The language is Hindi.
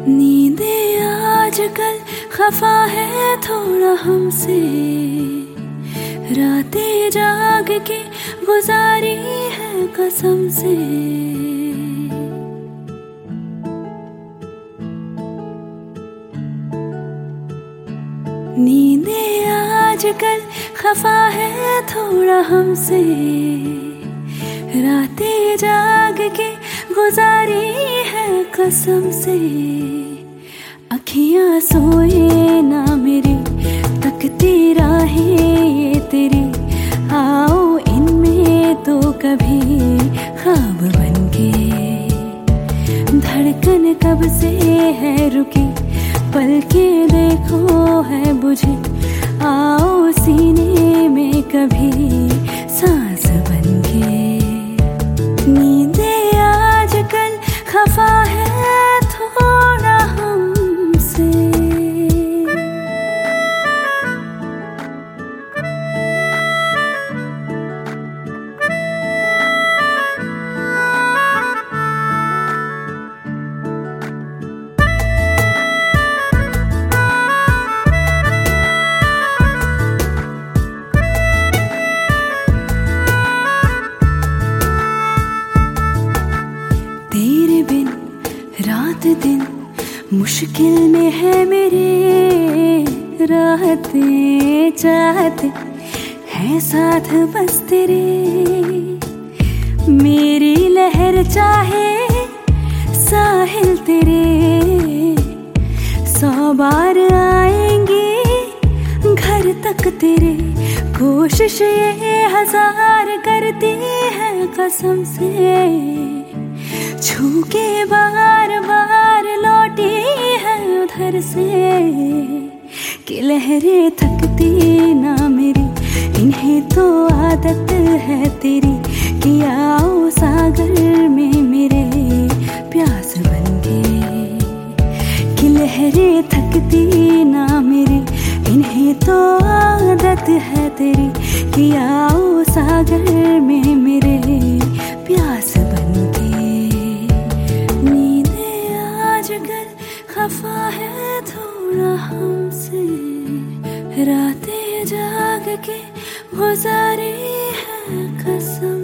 नींदें आजकल खफा है थोड़ा हमसे, रातें जाग के गुजारी है कसम से। नींदें आजकल खफा है थोड़ा हमसे, रातें जाग के गुजारी है कसम से। अखियां सोए ना मेरी, तकती राहें ये तेरी, आओ इनमें तो कभी ख्वाब बनके। धड़कन कब से है रुकी, पलकें देखो है बुझी, आओ सीने में कभी सांस बनके। नींदें आजकल खफा है थोड़ा हमसे। तेरे बिन रात दिन मुश्किल में है मेरे, राहतें चाहते हैं साथ बस तेरे। मेरी लहर चाहे साहिल तेरे, 100 बार आएंगे घर तक तेरे। कोशिश ये 1000 करती है कसम से, छू के बार बार लौटी है उधर से। कि लहरें थकती ना मेरी, इन्हें तो आदत है तेरी। कि आओ सागर में मेरे प्यास बनके। कि लहरें थकती ना मेरी, इन्हें तो आदत है तेरी। कि आओ सागर में मेरे प्यास बनके। खफा है थोड़ा हमसे, रातें जाग के गुजारी है कसम।